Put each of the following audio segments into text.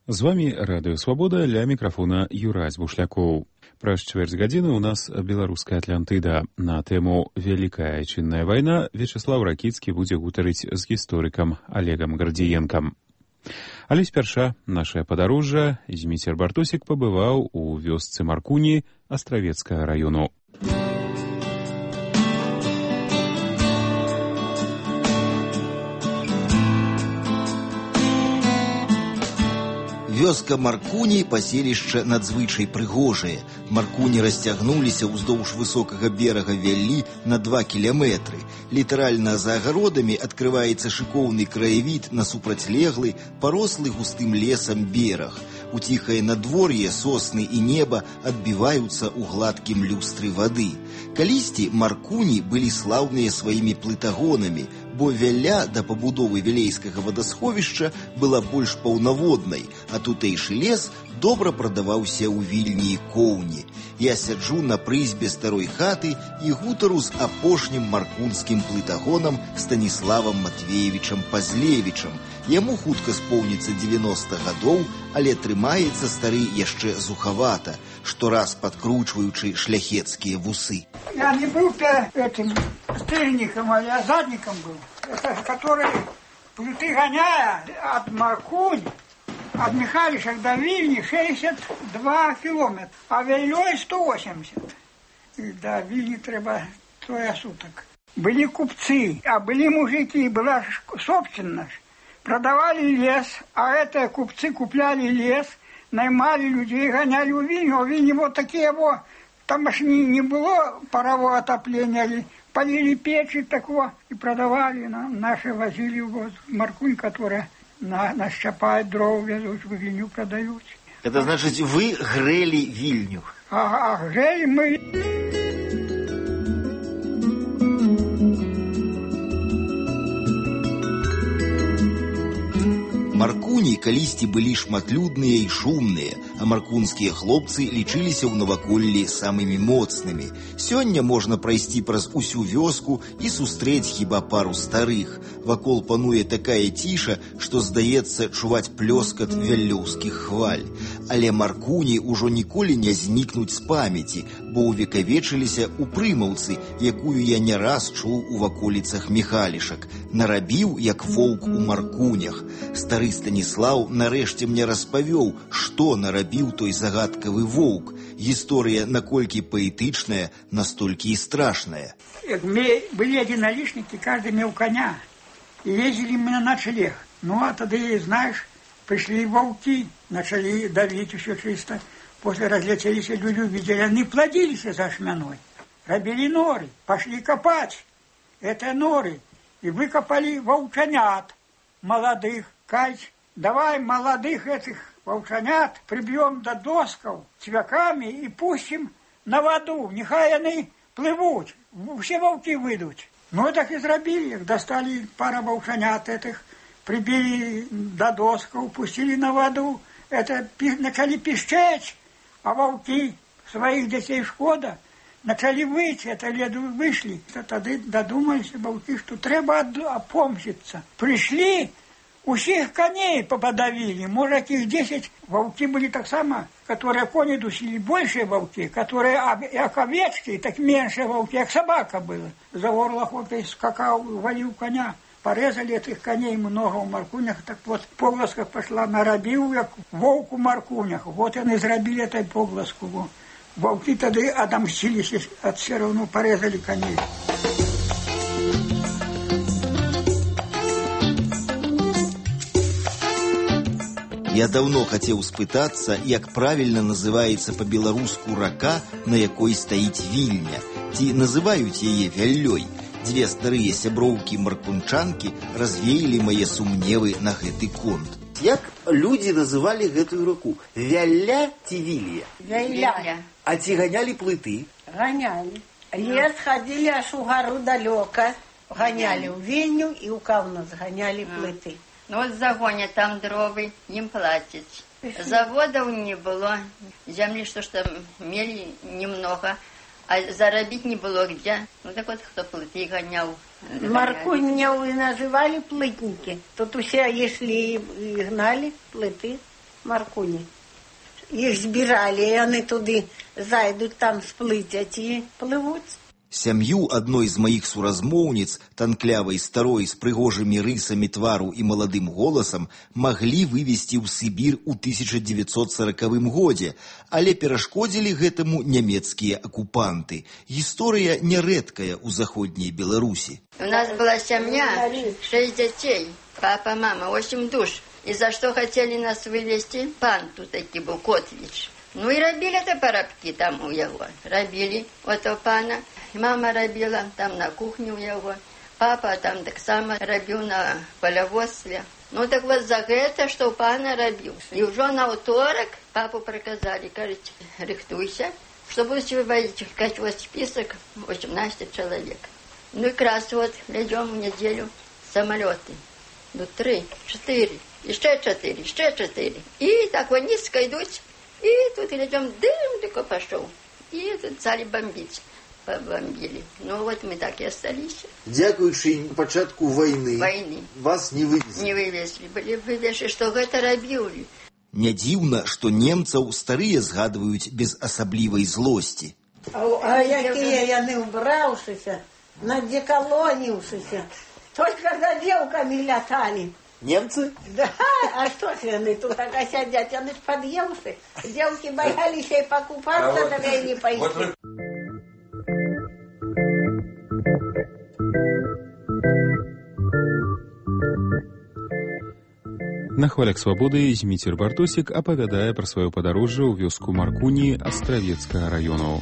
З вами Радыё Свабода, ля мікрафона Юрась Бушлякоў. Праз чвэрць гадзіны ў нас беларуская Атлантыда. На тэму «Вялікая айчынная вайна» Вячеслав Ракіцкі будзе гутарыць з гісторыкам Олегам Гардзіенкам. Але спярша нашае падарожжа Зміцер Бартосік пабываў у вёсцы Маркуні Астравецкага раёну. Вёска Маркуні паселішча надзвычай прыгожае. Маркуні расцягнуліся ўздоўж высокага берага Вяллі на 2 кіламетры. Літаральна за агародамі адкрываецца шыкоўны краявід на супрацьлеглы, парослы густым лесам бераг. У ціхае надвор'е сосны і неба адбіваюцца ў гладкім люстры вады. Калісьці Маркуні былі слаўныя сваімі плытагонамі, бо Вялля да пабудовы вілейскага вадасховішча была больш паўнаводнай, а тутэйшы лес добра прадаваўся ў Вільні і Коўні. Я сяджу на прызбе старой хаты і гутару з апошнім маркунскім плытагонам Станіславам Матвеевічам Пазлевічам. Яму хутка споўніцца 90 гадоў, але трымаецца стары яшчэ зухавата, штораз падкручваючы шляхецкія вусы. Я не был этим стыльником, а я задником был. Это который плиты гоняя от Маркунь, от Михалиша до Вильни 62 километра, а Вяллёй 180. И до Вильни треба 3 суток. Были купцы, а были мужики, была собственность. Продавали лес, а это купцы купляли лес, наймали людей, гоняли в Вильню. А в Вильне вот такие вот, там аж не было парового отопления, полили печи такого и продавали. Наши возили в Маркунь, которая нас чапает, дров везут, в Вильню продают. Это значит, вы грели Вильню? А грели мы... Маркуні калісьці былі шматлюдныя і шумныя, а маркунскія хлопцы лічыліся ў наваколлі самымі моцнымі. Сёння можна прайсці праз усю вёску і сустрэць хіба пару старых. Вакол пануе такая ціша, што, здаецца, чуваць плёскат вяллёўскіх хваль. Але Маркуні ўжо ніколі не знікнуць з памяці, бо ўвекавечыліся ў прымаўцы, якую я не раз чуў у ваколіцах Міхалішак. Нарабіў, як воўк у Маркунях. Стары Станіслаў нарэшце мне распавёў, што нарабіў той загадкавы воўк. Гісторыя наколькі паэтычная, настолькі і страшная. Были единоличники, каждый имел коня. И ездили мы на ночлег. Ну, а тогда, знаешь, пришли волки, начали давить еще чисто. После разлетелись люди, увидели, они плодились за шмяной. Робили норы, пошли копать. Это норы. И выкопали волчанят молодых. Кать, давай молодых этих волчанят прибьем до досков цвяками и пустим на воду. Нехай они плывут, все волки выйдут. Ну, так и зробили. Достали пара волчанят этих, прибили до досков, пустили на воду. Это начали пищать, а волки своих детей шкода начали выть, это леду вышли. Тогда додумались волки, что треба опомниться. Пришли, усіх коней поподавили, может, их 10. Волки были так само, которые кони дусили, большие волки, которые как овечки, так меньше волки, как собака была. За горло охотой скакал, валил коня. Порезали этих коней много в Маркунях, так вот погласка пошла, наробил, как волк у Маркунях. Вот они зробили этой погласку. Волки тогда отомстились, все равно порезали коней. Я давно хацеў спытацца, як правільна называецца па-беларуску рака, на якой стаіць Вільня. Ці называюць яе Вяллёй? Дзве старыя сяброўкі маркунчанкі развеялі мае сумневы на гэты конт. Як людзі называлі гэтую раку? Вялля ці Вілья? Вялля. А ці ганялі плыты? Ганялі. Лес ходили аж у гору далёка. Ганяли ў Вільню і ў Каўнас ганялі плыты. Ну вот загонят там дровы, им платят. Заводов не было, земли что мели немного, а заробить не было где. Ну так вот кто плыты гонял. Маркуньев и называли плытники. Тут все, если и гнали плыты. Маркуні. Їх збирали, і вони туди зайдуть, там сплытять і пливуть. Сям'ю адной з маіх суразмоўніц, танклявай старой з прыгожымі рысамі твару і маладым голасам, маглі вывезці ў Сібір у 1940 годзе, але перашкодзілі гэтаму нямецкія акупанты. Гісторыя нярэдкая ў заходняй Беларусі. У нас была семья, 6 детей, папа, мама, 8 душ. И за что хотели нас вывести? Пан тут таки был, Котвич. Ну и робили это парабки там у его. Робили у этого пана. Мама робила там на кухне у его. Папа там так само робил на половодстве. Ну так вот за это, что пана робил. И уже на уторок папу проказали, говорит, рихтуйся, что будете выводить, сказать, вот список 18 человек. Ну и как раз вот идем в неделю самолеты. Ну 3, 4, еще 4, еще 4. И так вот низко идут. И тут идем, дым только пошел. И тут стали бомбить. Побомбили. Ну вот мы так и остались. Дзякуючы пачатку войны вас не вывезли. Не вывезли. Были вывезли, что это робили. Не дзіўна, што немцаў старыя згадваюць без асаблівай злосці. А якія яны убраўшыся, надзекалоніўшыся. Только за девками лятали. Немцы? Да, а что ж они тут так сидят? Они ж подъелся. Девки боялись и покупаться, да и не пойти. На хвалях свабоды Зміцер Бартосік апавядае пра сваё падарожжа ў вёску Маркуні Астравецкага раёну.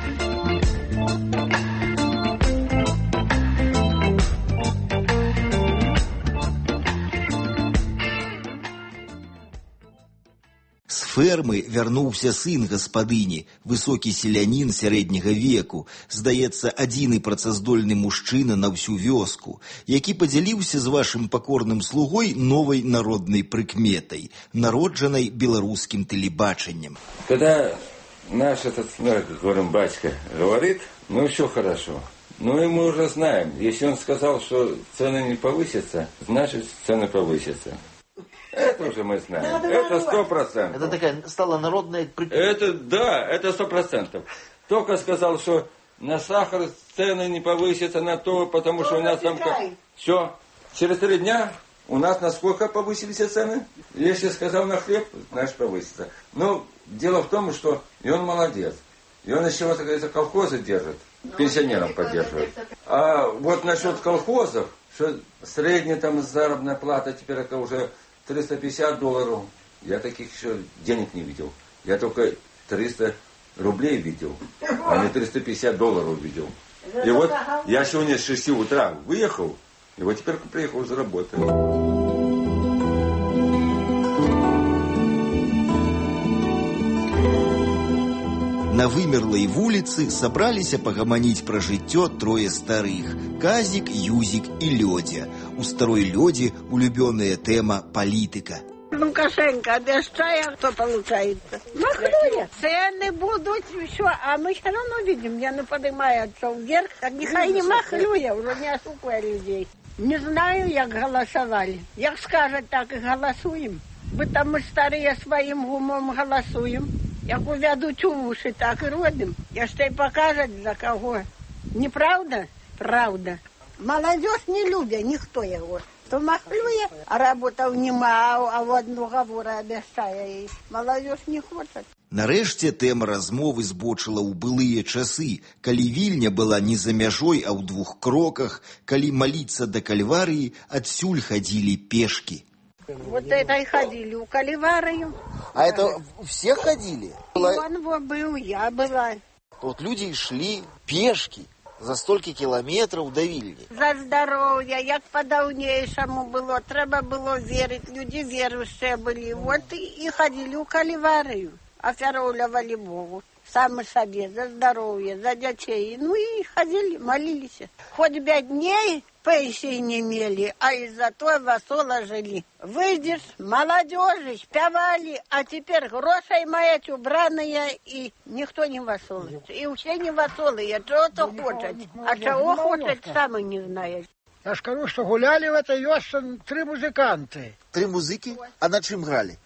Фермы вярнуўся сын гаспадыні, высокі селянін сярэдняга веку, здаецца, адзіны працаздольны мужчына на ўсю вёску, які падзяліўся з вашым пакорным слугой новай народнай прыкметай, народжанай беларускім тэлебачаннем. Когда наш этот, говорим, батька говорит, ну все хорошо. Ну и мы уже знаем, если он сказал, что цены не повысятся, значит цены повысятся. Это уже мы знаем. Это 100%. Это такая стала народная... Это, да, это 100%. Только сказал, что на сахар цены не повысятся, на то, потому что у нас там... Все. Через 3 дня у нас на сколько повысились цены? Если сказал на хлеб, значит повысится. Но дело в том, что и он молодец. И он еще, вот, говорится, колхозы держит. Пенсионерам поддерживает. А вот насчет колхозов, что средняя там заработная плата теперь это уже... $350. Я таких еще денег не видел. Я только 300 рублей видел, а не $350 видел. И вот я сегодня с 6 утра выехал, и вот теперь приехал за работой. На вымерлай вуліцы сабраліся пагаманіць пра жыццё трое старых – Казік, Юзік і Лёдзя. У старой Лёдзе улюбёная тэма палітыка. Лукашенко обещает, что получается. Махлюя. Цены будут, все, а мы все равно видим, они поднимаются вверх, так нехай не махлюя, уже не осукая людей. Не знаю, як голосовали. Як скажут, так и голосуем. Мы там мы старые своим умом голосуем. Як увядуть у уши, так и робим. Если покажет, за кого. Неправда? Правда. Молодежь не любит, никто его. То махлюя, а работал нема, а в одну говору обещая. Молодежь не хочет. Нарэшце тэма размовы збочыла ў былыя часы, калі Вільня была не за мяжой, а ў 2 кроках, калі маліцца да кальварыі адсюль хадзілі пешкі. Вот это и ходили у Кальварию. А это все ходили? Он был, я была. Вот люди шли пешки за столько километров до Вильни. За здоровье, як по-давнейшему было. Треба было верить, люди верующие были. Вот и ходили у Кальварию. Офяровали Богу. Сами себе, за здоровье, за детей. Ну и ходили, молились. Хоть 5 дней пенсии не имели, а из-за того весело жили. Выйдешь, молодежи спевали, а теперь грошей мають убраные, и никто не веселый. И все не веселые, чего-то хочет. А чего хочет, сами не знают. Я скажу, что гуляли в этой вёсце 3 музыканты. 3 музыки? А на чем играли?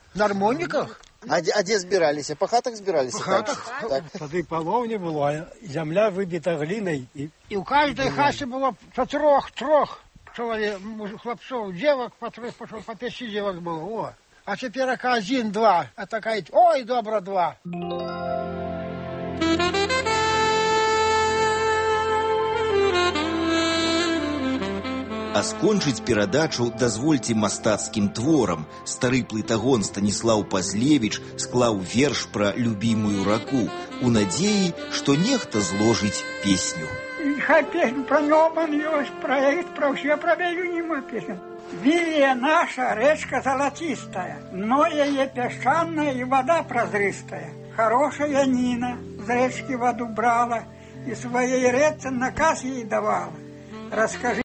На гармоніках. А дзе збіраліся? Па хатах збіраліся? Па хатах. Так. Тады палоў не было, зямля выбіта глінай. І ў каждой хаце было по трох чалавек, хлопцоў, дзевак, по 5 дзевак было. О. А цяпер один-два, а такая, ой, добра, два. А скончыць перадачу дазвольце мастацкім творам. Стары плытагон Станіслаў Пазлевіч склаў верш пра любімую раку у надзеі, што нехта зложыць песню. Хай песню про Нёман ёсць, проект, про ўсё, про Вілю нема песен. Вілія наша рэчка залацістая, дно яе пясчанае і вода празрыстая. Хорошая Ніна з рэчкі воду брала і сваёй рэчцы наказ ей давала. Расскажи